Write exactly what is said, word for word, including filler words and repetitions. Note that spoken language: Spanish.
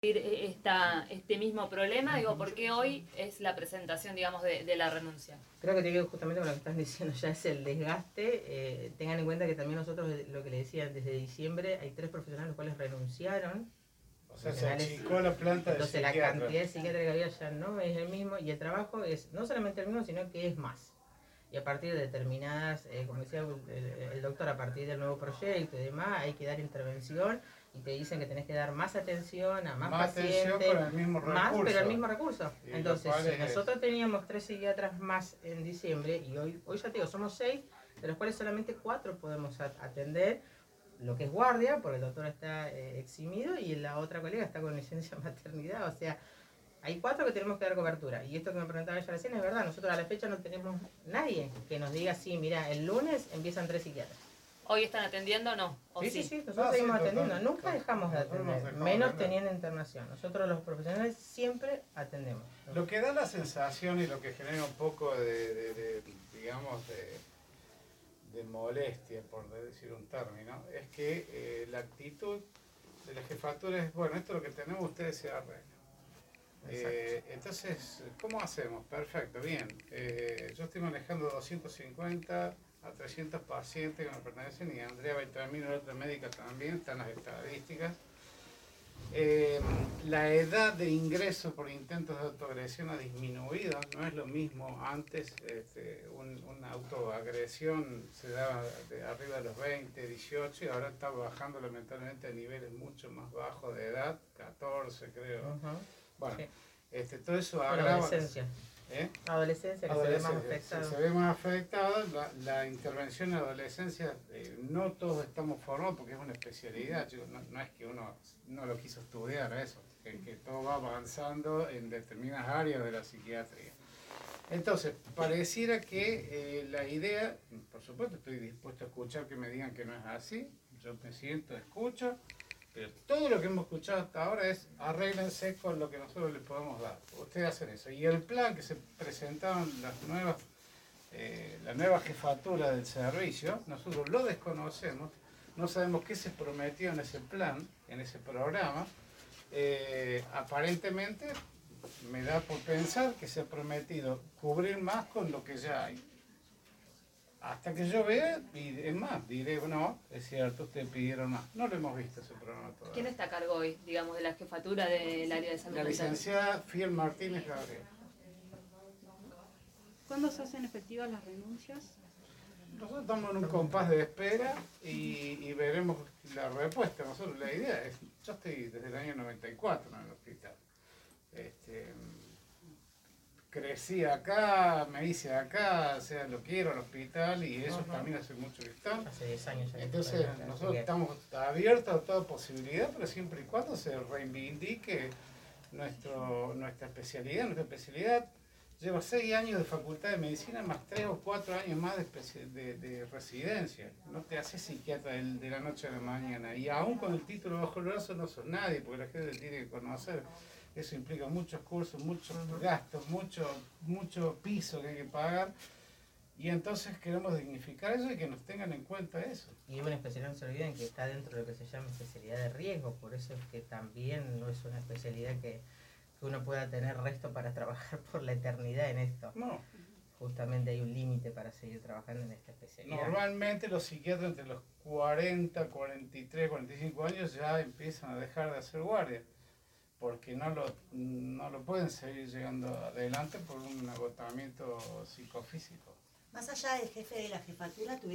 Esta, este mismo problema, digo, ¿por qué hoy es la presentación, digamos, de, de la renuncia? Creo que tiene que ver justamente con lo que estás diciendo, ya es el desgaste. Eh, tengan en cuenta que también nosotros, lo que le decía, desde diciembre hay tres profesionales los cuales renunciaron. O sea, se achicó la planta de Entonces la cantidad de psiquiatras que había ya no es el mismo y el trabajo es no solamente el mismo, sino que es más. Y a partir de determinadas, eh, como decía el, el doctor, a partir del nuevo proyecto y demás, hay que dar intervención y te dicen que tenés que dar más atención a más, más pacientes, atención con el mismo recurso. más, pero el mismo recurso. Y entonces, si es... nosotros teníamos tres psiquiatras más en diciembre y hoy, hoy ya te digo, somos seis, de los cuales solamente cuatro podemos atender, lo que es guardia, porque el doctor está eh, eximido y la otra colega está con licencia de maternidad, o sea, hay cuatro que tenemos que dar cobertura. Y esto que me preguntaba ella recién es verdad, nosotros a la fecha no tenemos nadie que nos diga, sí, mira, el lunes empiezan tres psiquiatras. ¿Hoy están atendiendo o no? ¿O sí, sí, sí, sí, nosotros no, seguimos sí, atendiendo, total, nunca dejamos de atender, dejamos menos atender. teniendo internación. Nosotros los profesionales siempre atendemos. Lo que da la sensación y lo que genera un poco de, de, de digamos, de, de molestia, por decir un término, es que eh, la actitud de la jefatura es, bueno, esto es lo que tenemos, ustedes se arreglan. Eh, entonces, ¿cómo hacemos? Perfecto, bien. Eh, yo estoy manejando doscientos cincuenta a trescientos pacientes que me pertenecen y Andrea va a intervenir en otra médica también, están las estadísticas. Eh, la edad de ingreso por intentos de autoagresión ha disminuido, no es lo mismo antes, este, un, una autoagresión se daba de arriba de los veinte, dieciocho y ahora está bajando lamentablemente a niveles mucho más bajos de edad, catorce creo. Uh-huh. Bueno, sí. este, todo eso agrava... Adolescencia. ¿Eh? Adolescencia, que adolescencia, se ve más afectada. Se, se ve más afectada, la, la intervención en adolescencia, eh, no todos estamos formados porque es una especialidad, chicos, no, no es que uno no lo quiso estudiar eso, que, que todo va avanzando en determinadas áreas de la psiquiatría. Entonces, pareciera que eh, la idea, por supuesto estoy dispuesto a escuchar que me digan que no es así, yo me siento, escucho, pero todo lo que hemos escuchado hasta ahora es arréglense con lo que nosotros les podemos dar. Ustedes hacen eso. Y el plan que se presentaron las nuevas, eh, la nueva jefatura del servicio, nosotros lo desconocemos, no sabemos qué se prometió en ese plan, en ese programa. Eh, aparentemente me da por pensar que se ha prometido cubrir más con lo que ya hay. Hasta que yo vea, y es más, diré, no, es cierto, ustedes pidieron más. No lo hemos visto ese programa todavía. ¿Quién está a cargo hoy, digamos, de la jefatura del área de salud mental? La licenciada Fiel Martínez Gabriel. ¿Cuándo se hacen efectivas las renuncias? Nosotros estamos en un compás de espera y, y veremos la respuesta. Nosotros la idea es, yo estoy desde el año noventa y cuatro en el hospital. Este, crecí acá, me hice acá, o sea, lo quiero al hospital y eso uh-huh. también hace mucho que están. Hace diez años. Entonces nosotros estamos abiertos a toda posibilidad, pero siempre y cuando se reivindique nuestro, nuestra especialidad. Nuestra especialidad lleva seis años de facultad de medicina más tres o cuatro años más de, de, de residencia. No te haces psiquiatra de, de la noche a la mañana y aún con el título bajo el brazo no sos nadie, porque la gente tiene que conocer. Eso implica muchos cursos, muchos uh-huh. gastos, mucho, mucho piso que hay que pagar. Y entonces queremos dignificar eso y que nos tengan en cuenta eso. Y una especialidad, no se olviden, que está dentro de lo que se llama especialidad de riesgo. Por eso es que también no es una especialidad que, que uno pueda tener resto para trabajar por la eternidad en esto. No. Justamente hay un límite para seguir trabajando en esta especialidad. Normalmente los psiquiatras entre los cuarenta, cuarenta y tres, cuarenta y cinco años ya empiezan a dejar de hacer guardia, porque no lo, no lo pueden seguir llegando adelante por un agotamiento psicofísico. Más allá del jefe de la jefatura,